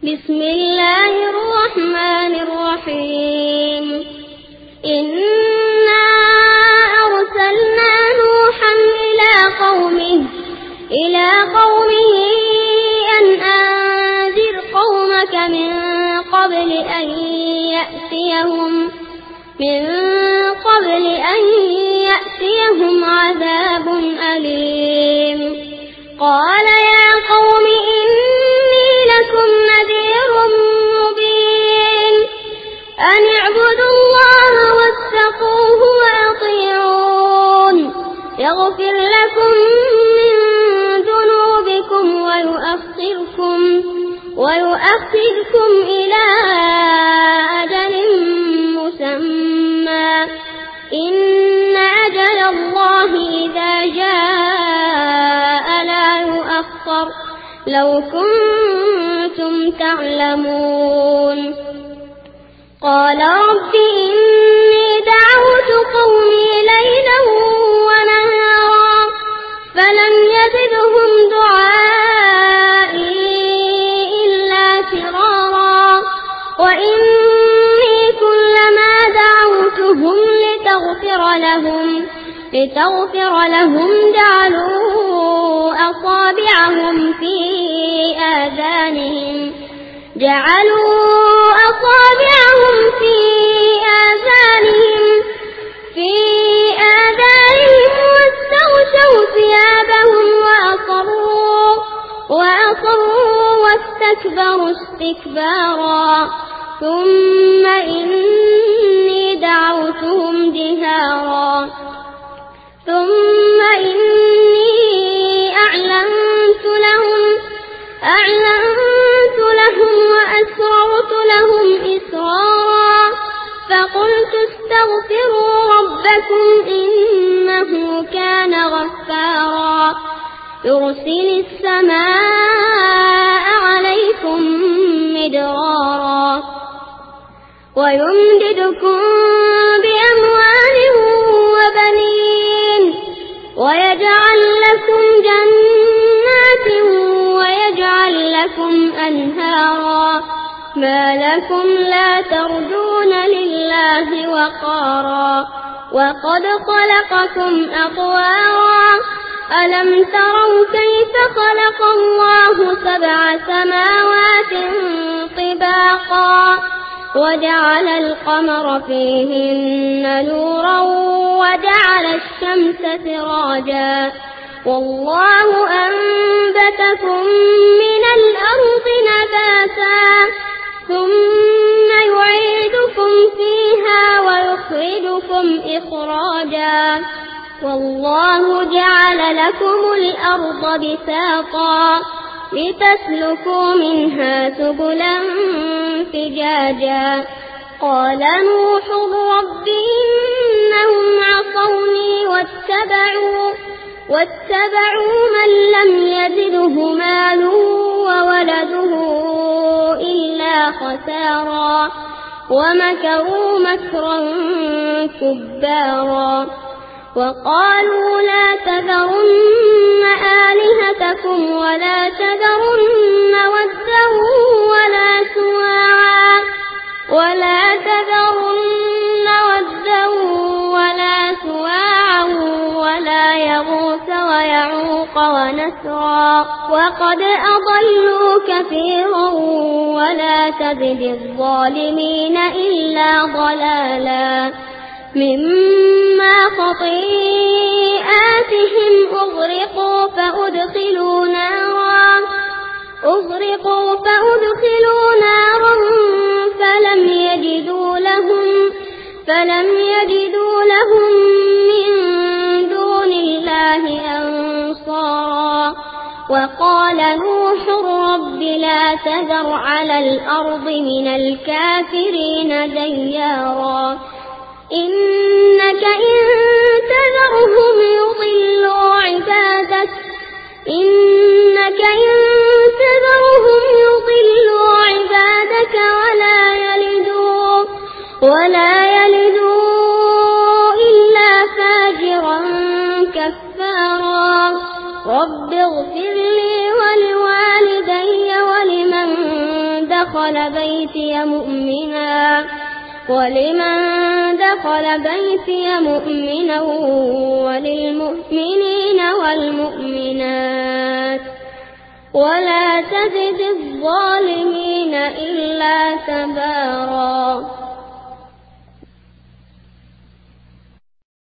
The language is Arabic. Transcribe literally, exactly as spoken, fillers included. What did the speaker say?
بسم الله الرحمن الرحيم إنا أرسلنا نوحا إلى قومه إلى قومه أن أنذر قومك من قبل أن يأتيهم من قبل أن يأتيهم عذاب أليم قال يا قوم إني لكم نذير مبين أن اعبدوا الله واتقوه وأطيعون يغفر لكم من ذنوبكم ويؤخركم ويؤخركم إلى أجل مسمى إن أجل الله إذا جاء لا يؤخر لو كنتم تعلمون قال رب إني دعوت قومي ليلا ونهارا فلم يزدهم دعائي إلا فرارا وإني كلما دعوتهم لتغفر لهم لتغفر لهم جعلوا أصابعهم في آذانهم جعلوا أصابعهم في آذانهم في آذانهم واستغشوا ثيابهم وأصروا وأصروا واستكبروا استكبارا ثم إني دعوتهم جهارا ثم إني أعلنت لهم أعلنت لهم وأسررت لهم إسرارا فقلت استغفروا ربكم إنه كان غفارا يرسل السماء عليكم مدرارا ويمددكم بأموال وبنين ويجعل لكم جنات ويجعل لكم أنهارا ما لكم لا ترجون لله وقارا وقد خلقكم أطوارا ألم تروا كيف خلق الله سبع سماوات طباقا وجعل القمر فيهن نورا وجعل الشمس سراجا والله أنبتكم من الأرض نباتا ثم يعيدكم فيها ويخرجكم إخراجا والله جعل لكم الأرض بساطا لتسلكوا منها سبلا فجاجا قال نوح رب إنهم عصوني واتبعوا واتبعوا من لم يزده ماله وولده إلا خسارا ومكروا مكرا كبارا وقالوا لا تذرن آلهتكم ولا تذرن ودا ولا سواعا ولا تذرن ودا ولا سواعا ولا يغوث ويعوق ونسرا وقد أضلوا كثيرا ولا تزد الظالمين إلا ضلالا مما خطيئاتهم أغرقوا فأدخلوا نارا أغرقوا فأدخلوا نارا فلم يجدوا لهم فلم يجدوا لهم من دون الله أنصارا وقال نوح رب لا تذر على الأرض من الكافرين ديارا إنك إن تذرهم يضلوا عبادك إنك إن تذرهم يضلوا عبادك ولا يلدوا ولا يلدوا إلا فاجرا كفارا رب اغفر لي ولوالدي ولمن دخل بيتي مؤمنا ولمن دخل بيتي مؤمنا وللمؤمنين والمؤمنات ولا تزد الظالمين إلا تبارا.